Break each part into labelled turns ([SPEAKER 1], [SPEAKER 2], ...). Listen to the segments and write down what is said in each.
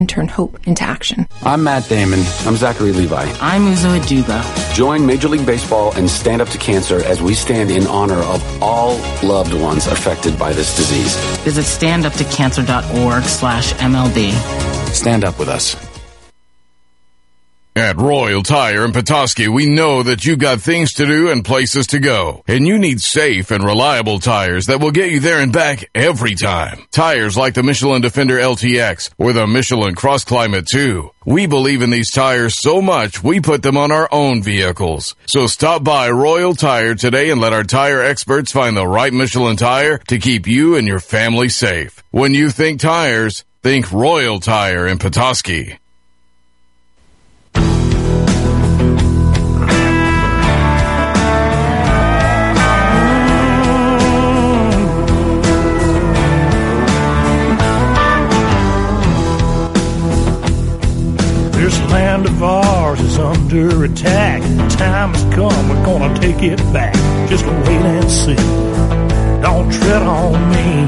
[SPEAKER 1] and turn hope into action.
[SPEAKER 2] I'm Matt Damon. I'm Zachary Levi.
[SPEAKER 3] I'm Uzo Aduba.
[SPEAKER 2] Join Major League Baseball and Stand Up to Cancer as we stand in honor of all loved ones affected by this disease.
[SPEAKER 3] Visit standuptocancer.org/MLB.
[SPEAKER 2] Stand up with us.
[SPEAKER 4] At Royal Tire in Petoskey, we know that you got things to do and places to go, and you need safe and reliable tires that will get you there and back every time. Tires like the Michelin Defender LTX or the Michelin Cross Climate 2. We believe in these tires so much, we put them on our own vehicles. So stop by Royal Tire today and let our tire experts find the right Michelin tire to keep you and your family safe. When you think tires, think Royal Tire in Petoskey.
[SPEAKER 5] This land of ours is under attack. Time has come, we're gonna take it back. Just wait and see. Don't tread on me.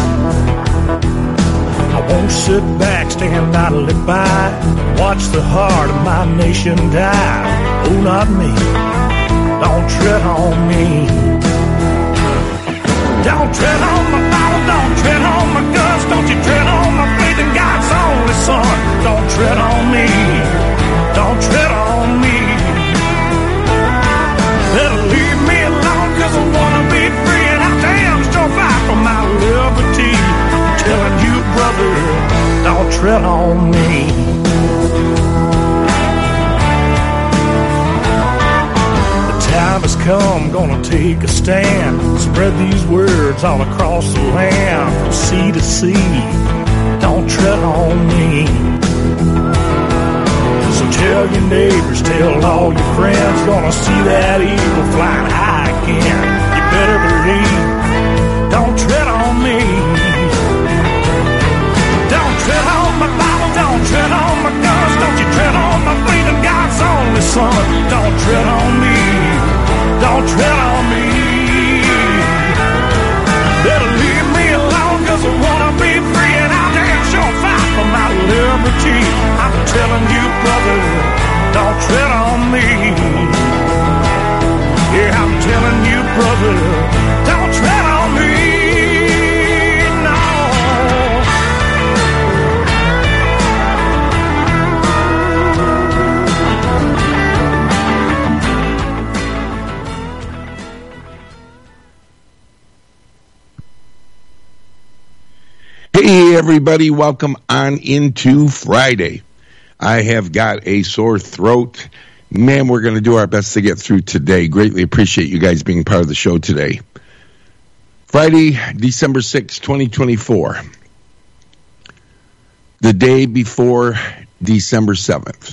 [SPEAKER 5] I won't sit back, stand idly by. Watch the heart of my nation die. Oh, not me. Don't tread on me. Don't tread on my Bible, don't tread on my guns. Don't you tread on my faith in God's only Son. Don't tread on me. Don't tread on me. Better leave me alone, cause I wanna be free, and I damn sure fight for my liberty. I'm telling you, brother, don't tread on me. The time has come, gonna take a stand. Spread these words all across the land, from sea to sea. Don't tread on me. So tell your neighbors, tell all your friends, gonna see that eagle flying high again. You better believe, don't tread on me. Don't tread on my Bible, don't tread on my guns. Don't you tread on my faith in God's only Son. Don't tread on me. Don't tread on me. Better leave me alone, cause I wanna be free, and I'll damn sure fight for my liberty. I'm telling you, brother, don't tread on me. Yeah, I'm telling you, brother, don't tread on me. No.
[SPEAKER 6] Hey, everybody, welcome on into Friday. I have got a sore throat. Man, we're going to do our best to get through today. Greatly appreciate you guys being part of the show today. Friday, December 6, 2024. The day before December 7th.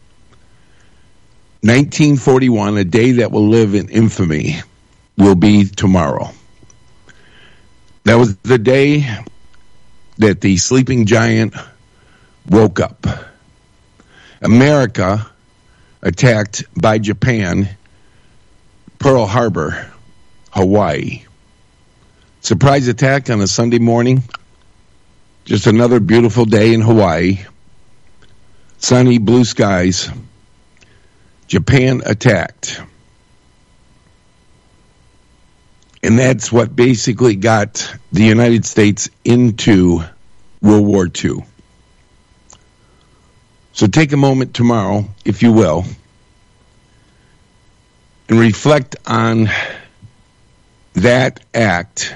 [SPEAKER 6] 1941, a day that will live in infamy, will be tomorrow. That was the day that the sleeping giant woke up. America attacked by Japan Pearl Harbor, Hawaii. Surprise attack on a Sunday morning. Just another beautiful day in Hawaii. Sunny, blue skies. Japan attacked. And that's what basically got the United States into World War II. So take a moment tomorrow, if you will, and reflect on that act,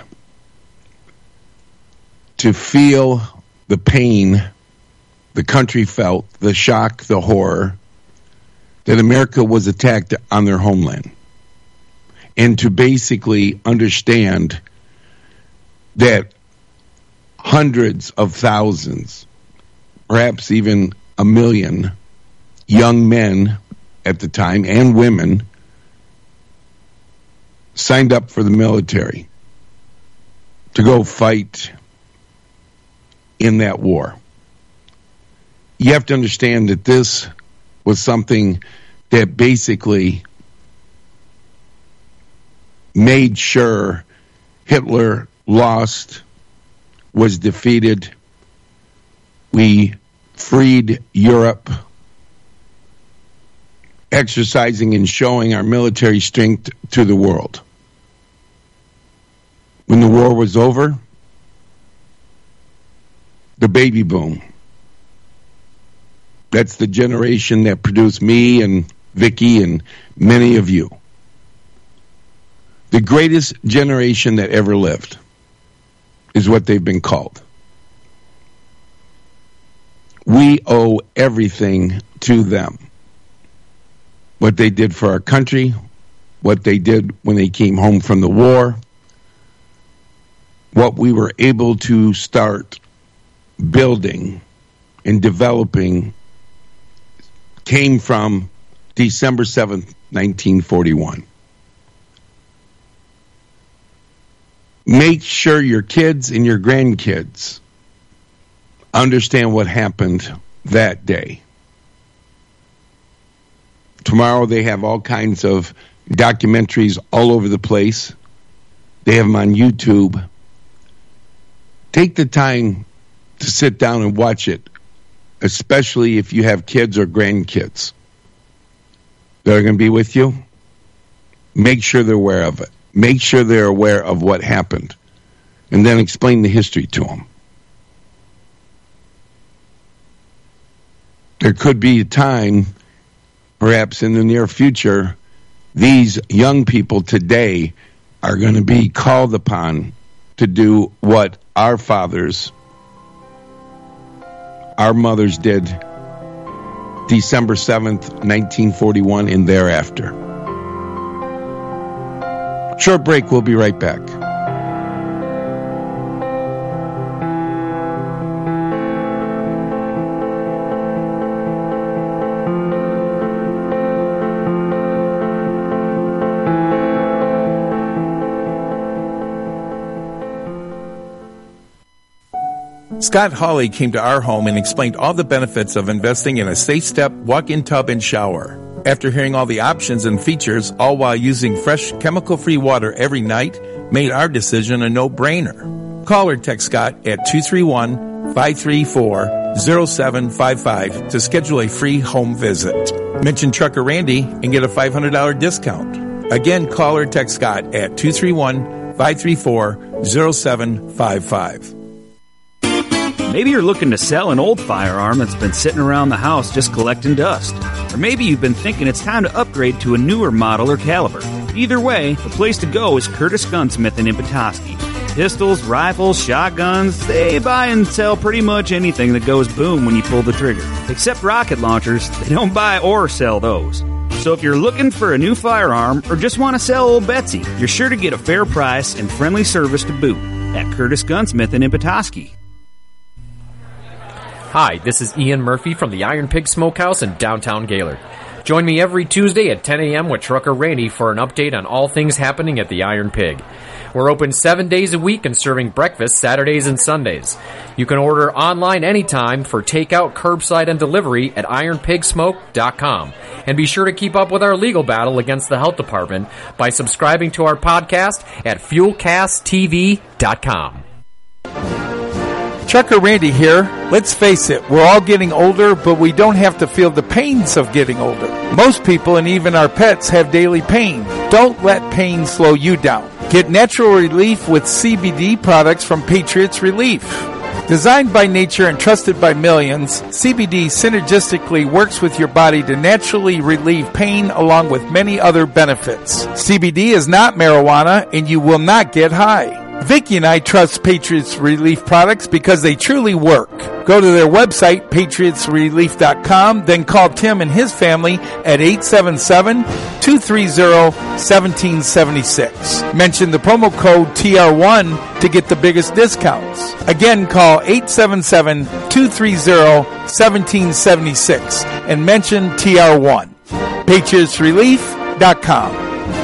[SPEAKER 6] to feel the pain the country felt, the shock, the horror, that America was attacked on their homeland. And to basically understand that hundreds of thousands, perhaps even 1 million young men at the time and women signed up for the military to go fight in that war. You have to understand that this was something that basically made sure Hitler lost, was defeated. We freed Europe, exercising and showing our military strength to the world. When the war was over, the baby boom. That's the generation that produced me and Vicky and many of you. The greatest generation that ever lived is what they've been called. We owe everything to them. What they did for our country, what they did when they came home from the war, what we were able to start building and developing came from December 7th, 1941. Make sure your kids and your grandkids understand what happened that day. Tomorrow they have all kinds of documentaries all over the place. They have them on YouTube. Take the time to sit down and watch it, especially if you have kids or grandkids that are going to be with you. Make sure they're aware of it. Make sure they're aware of what happened, and then explain the history to them. There could be a time, perhaps in the near future, these young people today are going to be called upon to do what our fathers, our mothers did December 7th, 1941 and thereafter. Short break, we'll be right back.
[SPEAKER 1] Scott Hawley came to our home and explained all the benefits of investing in a safe-step walk-in tub and shower. After hearing all the options and features, all while using fresh, chemical-free water every night, made our decision a no-brainer. Call or text Scott at 231-534-0755 to schedule a free home visit. Mention Trucker Randy and get a $500 discount. Again, call or text Scott at 231-534-0755.
[SPEAKER 7] Maybe you're looking to sell an old firearm that's been sitting around the house just collecting dust. Or maybe you've been thinking it's time to upgrade to a newer model or caliber. Either way, the place to go is Curtis Gunsmith in Petoskey. Pistols, rifles, shotguns, they buy and sell pretty much anything that goes boom when you pull the trigger. Except rocket launchers, they don't buy or sell those. So if you're looking for a new firearm or just want to sell old Betsy, you're sure to get a fair price and friendly service to boot at Curtis Gunsmith in Petoskey.
[SPEAKER 8] Hi, this is Ian Murphy from the Iron Pig Smokehouse in downtown Gaylord. Join me every Tuesday at 10 a.m. with Trucker Randy for an update on all things happening at the Iron Pig. We're open 7 days a week and serving breakfast Saturdays and Sundays. You can order online anytime for takeout, curbside, and delivery at ironpigsmoke.com. And be sure to keep up with our legal battle against the health department by subscribing to our podcast at fuelcasttv.com.
[SPEAKER 1] Trucker Randy here. Let's face it, we're all getting older, but we don't have to feel the pains of getting older. Most people and even our pets have daily pain. Don't let pain slow you down. Get natural relief with CBD products from Patriots Relief. Designed by nature and trusted by millions, CBD synergistically works with your body to naturally relieve pain along with many other benefits. CBD is not marijuana and you will not get high. Vicky and I trust Patriots Relief products because they truly work. Go to their website, patriotsrelief.com, then call Tim and his family at 877-230-1776. Mention the promo code TR1 to get the biggest discounts. Again, call 877-230-1776 and mention TR1. patriotsrelief.com.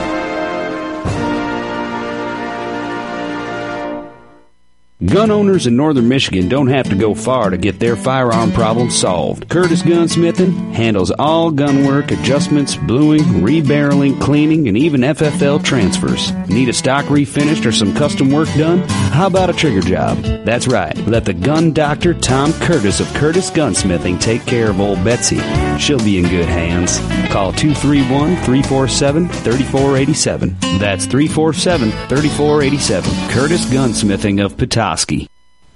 [SPEAKER 9] Gun owners in northern Michigan don't have to go far to get their firearm problems solved. Curtis Gunsmithing handles all gun work, adjustments, bluing, rebarreling, cleaning, and even FFL transfers. Need a stock refinished or some custom work done? How about a trigger job? That's right. Let the gun doctor Tom Curtis of Curtis Gunsmithing take care of old Betsy. She'll be in good hands. Call 231-347-3487. That's 347-3487. Curtis Gunsmithing of Petoskey.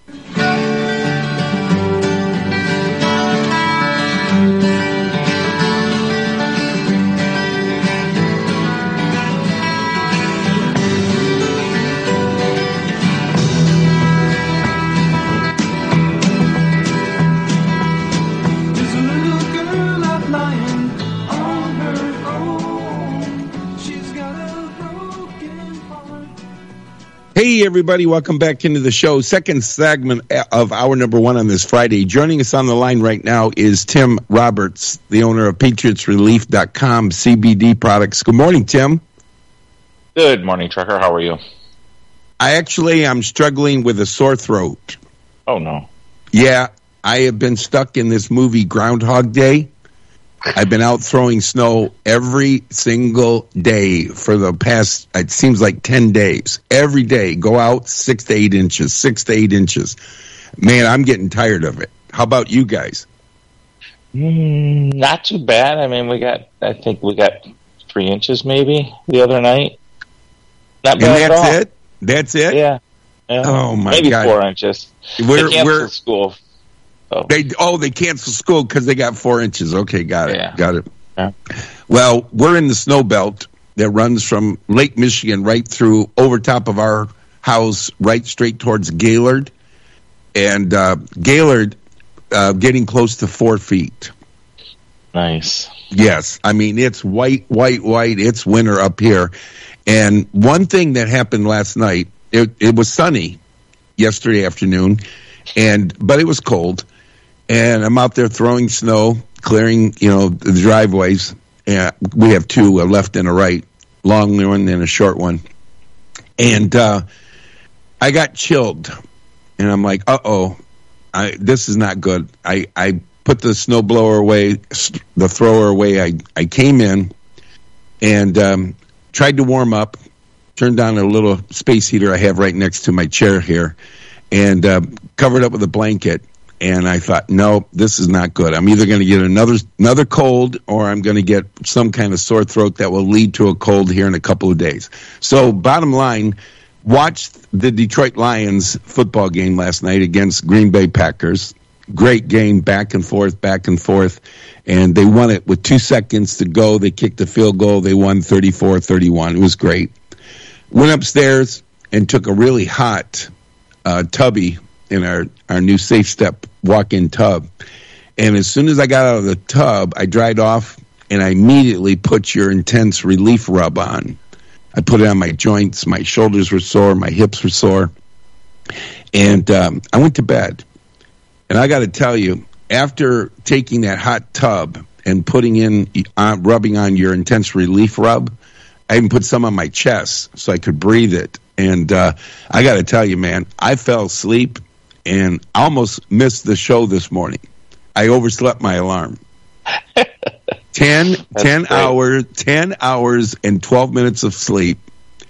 [SPEAKER 6] Hey, everybody. Welcome back into the show. Second segment of hour number one on this Friday. Joining us on the line right now is Tim Roberts, the owner of PatriotsRelief.com CBD products. Good morning, Tim.
[SPEAKER 10] Good morning, Trucker. How are you?
[SPEAKER 6] I'm struggling with a sore throat.
[SPEAKER 10] Oh, no.
[SPEAKER 6] Yeah, I have been stuck in this movie Groundhog Day. I've been out throwing snow every single day for the past, it seems like 10 days. Every day, go out 6 to 8 inches. Man, I'm getting tired of it. How about you guys?
[SPEAKER 10] Not too bad. I mean, I think we got 3 inches maybe the other night. Not bad at all.
[SPEAKER 6] That's it?
[SPEAKER 10] Yeah.
[SPEAKER 6] Oh, my
[SPEAKER 10] maybe
[SPEAKER 6] God.
[SPEAKER 10] Maybe 4 inches. They canceled school. Oh.
[SPEAKER 6] They canceled school because they got 4 inches. Okay, got it.
[SPEAKER 10] Yeah.
[SPEAKER 6] Got it.
[SPEAKER 10] Yeah.
[SPEAKER 6] Well, we're in the snow belt that runs from Lake Michigan right through over top of our house, right straight towards Gaylord. And Gaylord getting close to 4 feet.
[SPEAKER 10] Nice.
[SPEAKER 6] Yes. I mean, it's white. It's winter up here. And one thing that happened last night, it was sunny yesterday afternoon, but it was cold. And I'm out there throwing snow, clearing, the driveways. And we have two, a left and a right, long one and a short one. And I got chilled. And I'm like, this is not good. I put the snow blower away, the thrower away. I came in and tried to warm up, turned on a little space heater I have right next to my chair here, and covered up with a blanket. And I thought, no, this is not good. I'm either going to get another cold, or I'm going to get some kind of sore throat that will lead to a cold here in a couple of days. So bottom line, watched the Detroit Lions football game last night against Green Bay Packers. Great game, back and forth. And they won it with 2 seconds to go. They kicked a field goal. They won 34-31. It was great. Went upstairs and took a really hot tubby in our new Safe Step walk-in tub. And as soon as I got out of the tub, I dried off, and I immediately put your Intense Relief Rub on. I put it on my joints. My shoulders were sore. My hips were sore. And I went to bed. And I got to tell you, after taking that hot tub and rubbing on your Intense Relief Rub, I even put some on my chest so I could breathe it. And I got to tell you, man, I fell asleep and almost missed the show this morning. I overslept my alarm. 10 hours and 12 minutes of sleep,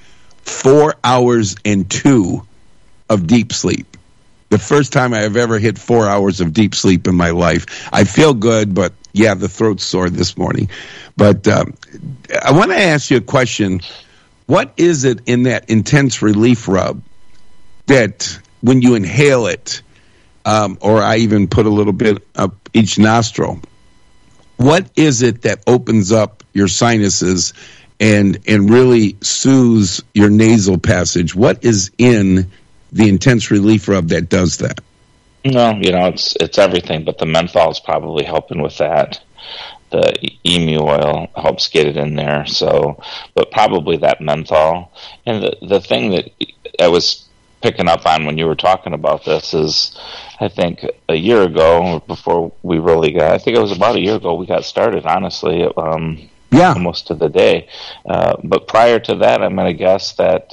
[SPEAKER 6] 4 hours and 2 of deep sleep. The first time I have ever hit 4 hours of deep sleep in my life. I feel good, but yeah, the throat's sore this morning. But I want to ask you a question. What is it in that Intense Relief Rub that when you inhale it, or I even put a little bit up each nostril, what is it that opens up your sinuses and really soothes your nasal passage? What is in the Intense Relief Rub that does that?
[SPEAKER 10] No, it's everything, but the menthol is probably helping with that. The emu oil helps get it in there. So, but probably that menthol. And the thing that I was picking up on when you were talking about this is, I think a year ago, before we really I think it was about a year ago we got started, honestly, almost to the day. But prior to that, I'm going to guess that,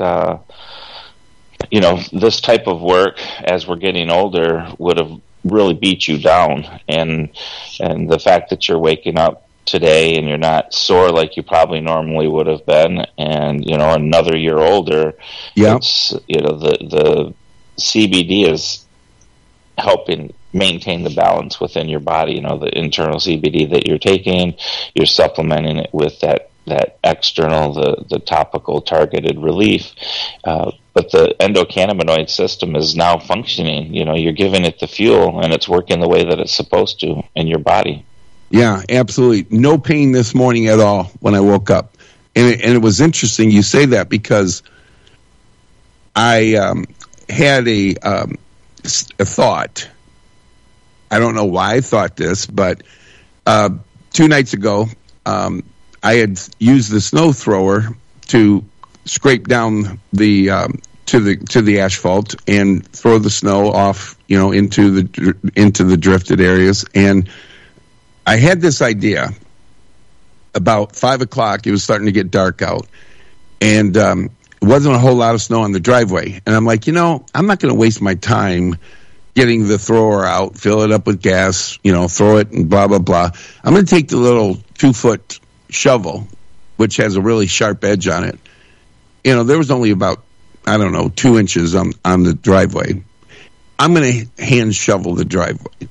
[SPEAKER 10] this type of work as we're getting older would have really beat you down. And the fact that you're waking up today and you're not sore like you probably normally would have been, and another year older, it's the CBD is helping maintain the balance within your body. The internal CBD that you're taking, you're supplementing it with that external, the topical targeted relief. But the endocannabinoid system is now functioning. You're giving it the fuel, and it's working the way that it's supposed to in your body.
[SPEAKER 6] Yeah, absolutely. No pain this morning at all when I woke up. And it was interesting you say that, because I had a thought. I don't know why I thought this, but 2 nights ago, I had used the snow thrower to scrape down the to the asphalt and throw the snow off, into the drifted areas. And I had this idea about 5 o'clock. It was starting to get dark out, and it wasn't a whole lot of snow on the driveway. And I'm like, I'm not going to waste my time getting the thrower out, fill it up with gas, throw it and blah, blah, blah. I'm going to take the little 2-foot shovel, which has a really sharp edge on it. There was only about, 2 inches on the driveway. I'm going to hand shovel the driveway.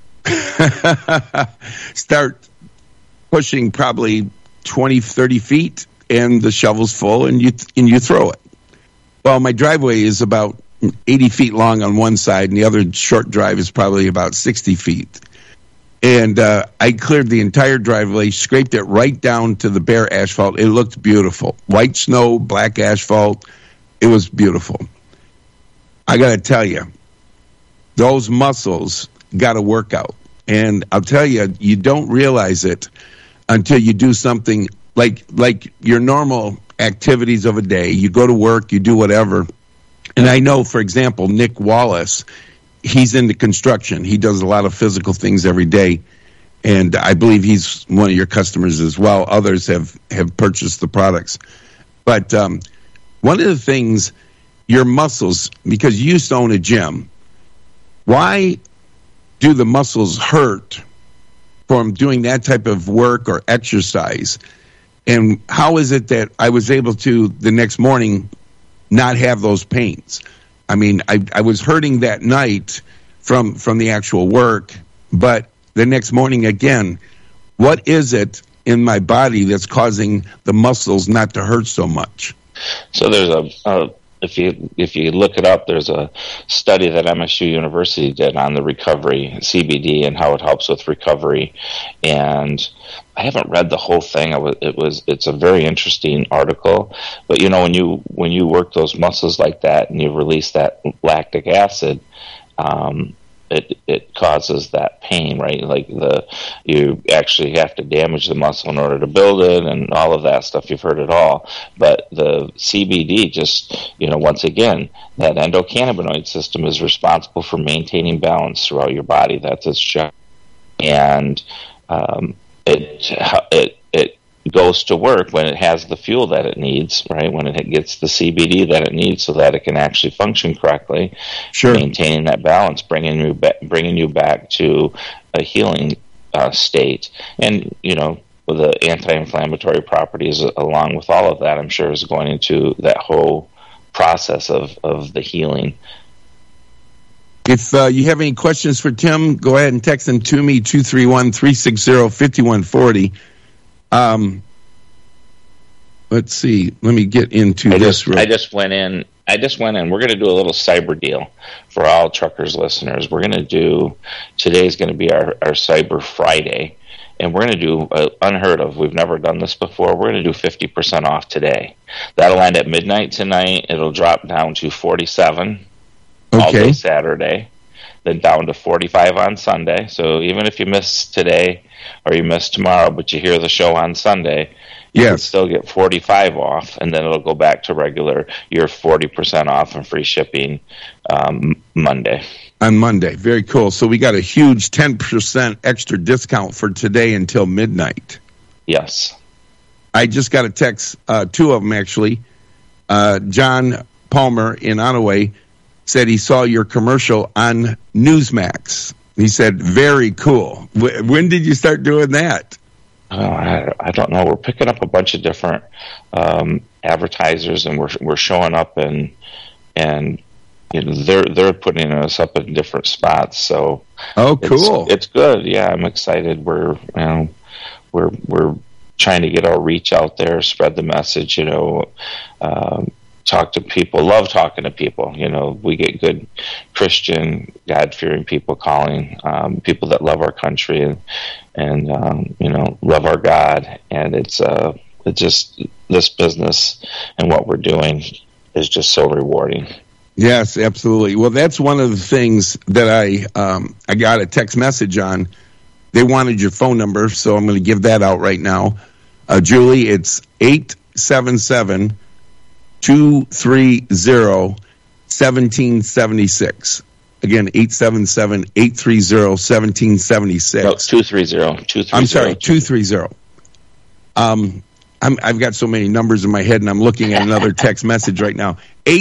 [SPEAKER 6] Start pushing probably 20, 30 feet, and the shovel's full, and you throw it. Well, my driveway is about 80 feet long on one side, and the other short drive is probably about 60 feet. And I cleared the entire driveway, scraped it right down to the bare asphalt. It looked beautiful. White snow, black asphalt. It was beautiful. I got to tell you, those muscles got to work out. And I'll tell you, you don't realize it until you do something like your normal activities of a day. You go to work, you do whatever. And I know, for example, Nick Wallace, he's into construction. He does a lot of physical things every day. And I believe he's one of your customers as well. Others have purchased the products. But one of the things, your muscles, because you used to own a gym, why do the muscles hurt from doing that type of work or exercise? And how is it that I was able to, the next morning, not have those pains? I mean, I was hurting that night from the actual work, but the next morning again, what is it in my body that's causing the muscles not to hurt so much?
[SPEAKER 10] So there's if you look it up, there's a study that MSU University did on the recovery CBD and how it helps with recovery. And I haven't read the whole thing. It's a very interesting article. But when you work those muscles like that and you release that lactic acid, it causes that pain, right? Like you actually have to damage the muscle in order to build it, and all of that stuff. You've heard it all. But the CBD just, once again, that endocannabinoid system is responsible for maintaining balance throughout your body. That's its job. And it goes to work when it has the fuel that it needs, right? When it gets the CBD that it needs, so that it can actually function correctly.
[SPEAKER 6] Sure.
[SPEAKER 10] Maintaining that balance, bringing you back to a healing state, and with the anti-inflammatory properties along with all of that, I'm sure is going into that whole process of the healing.
[SPEAKER 6] If you have any questions for Tim, go ahead and text them to me, 231-360-5140. Let's see. Let me get into this.
[SPEAKER 10] I just went in. We're going to do a little cyber deal for all Truckers listeners. Today's going to be our Cyber Friday, and we're going to do unheard of. We've never done this before. We're going to do 50% off today. That'll end at midnight tonight. It'll drop down to $47 all day Saturday, then down to $45 on Sunday. So even if you miss today or you miss tomorrow, but you hear the show on Sunday, you can still get $45 off, and then it'll go back to regular, your 40% off and free shipping Monday.
[SPEAKER 6] On Monday. Very cool. So we got a huge 10% extra discount for today until midnight.
[SPEAKER 10] Yes.
[SPEAKER 6] I just got a text, two of them actually. John Palmer in Onaway said he saw your commercial on Newsmax. He said, very cool. When did you start doing that?
[SPEAKER 10] I don't know. We're picking up a bunch of different advertisers, and we're showing up and they're putting us up in different spots. So
[SPEAKER 6] cool.
[SPEAKER 10] It's good. Yeah, I'm excited. We're trying to get our reach out there, spread the message. Talk to people. Love talking to people. We get good Christian, God-fearing people calling, people that love our country and love our God. And it's just this business and what we're doing is just so rewarding.
[SPEAKER 6] Yes, absolutely. Well, that's one of the things that I got a text message on. They wanted your phone number, so I'm going to give that out right now. Julie, it's 877-230-1776. Again, 877-830-1776.
[SPEAKER 10] No, 230.
[SPEAKER 6] I'm sorry, 230. I've got so many numbers in my head, and I'm looking at another text message right now.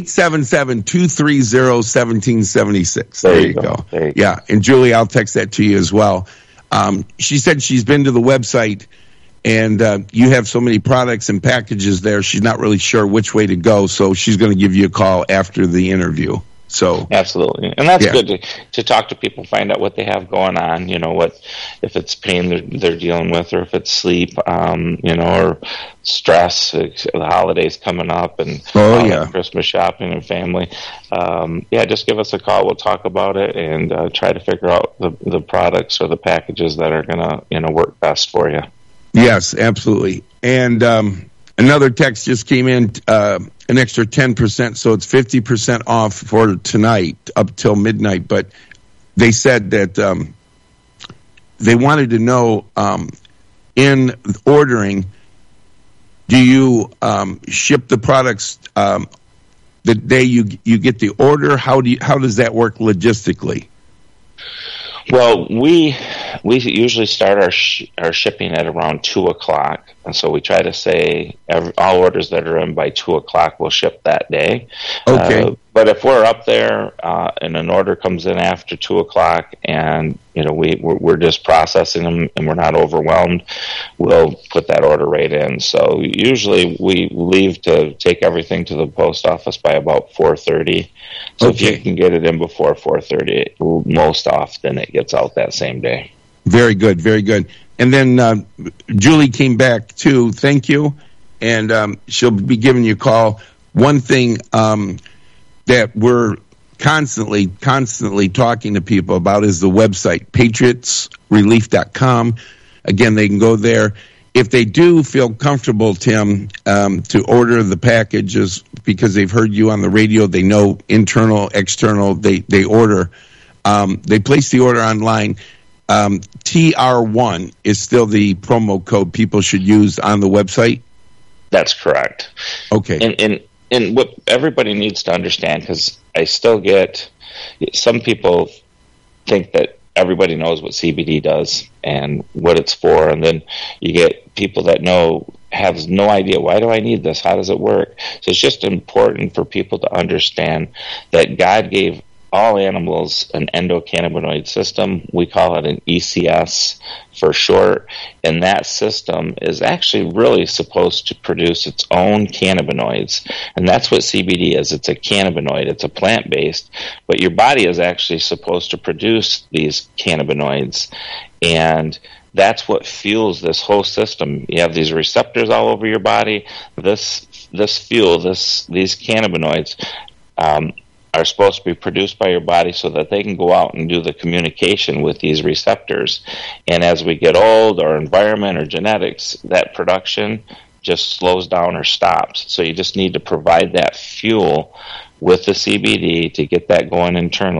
[SPEAKER 6] 877-230-1776. There you go. Yeah, and Julie, I'll text that to you as well. She said she's been to the website, and you have so many products and packages there, she's not really sure which way to go, so she's going to give you a call after the interview. So
[SPEAKER 10] absolutely, and that's good to talk to people, find out what they have going on. What if it's pain they're dealing with, or if it's sleep, or stress. The holidays coming up, and Christmas shopping and family. Just give us a call. We'll talk about it and try to figure out the products or the packages that are gonna work best for you.
[SPEAKER 6] Yes, absolutely. And another text just came in. An extra 10%, so it's 50% off for tonight up till midnight. But they said that they wanted to know in ordering, do you ship the products the day you get the order? How does that work logistically?
[SPEAKER 10] Well, we usually start our shipping at around 2:00, and so we try to say all orders that are in by 2:00 will ship that day.
[SPEAKER 6] Okay.
[SPEAKER 10] But if we're up there and an order comes in after 2:00, and we're just processing them and we're not overwhelmed, we'll put that order right in. So usually we leave to take everything to the post office by about 4:30. So if you can get it in before 4:30, most often it gets out that same day.
[SPEAKER 6] Very good, very good. And then Julie came back too. Thank you, and she'll be giving you a call. One thing that we're constantly talking to people about is the website, patriotsrelief.com. Again, they can go there. If they do feel comfortable, Tim, to order the packages because they've heard you on the radio, they know internal, external, they order. They place the order online. TR1 is still the promo code people should use on the website?
[SPEAKER 10] That's correct.
[SPEAKER 6] Okay.
[SPEAKER 10] And what everybody needs to understand, because I still get some people think that everybody knows what CBD does and what it's for, and then you get people that have no idea, why do I need this? How does it work? So it's just important for people to understand that God gave all animals an endocannabinoid system. We call it an ECS for short, and that system is actually really supposed to produce its own cannabinoids, and that's what CBD is. It's a cannabinoid. It's a plant-based, but your body is actually supposed to produce these cannabinoids, and that's what fuels this whole system. You have these receptors all over your body. This fuel, these cannabinoids, are supposed to be produced by your body so that they can go out and do the communication with these receptors. And as we get old, our environment or genetics, that production just slows down or stops. So you just need to provide that fuel with the CBD to get that going internally.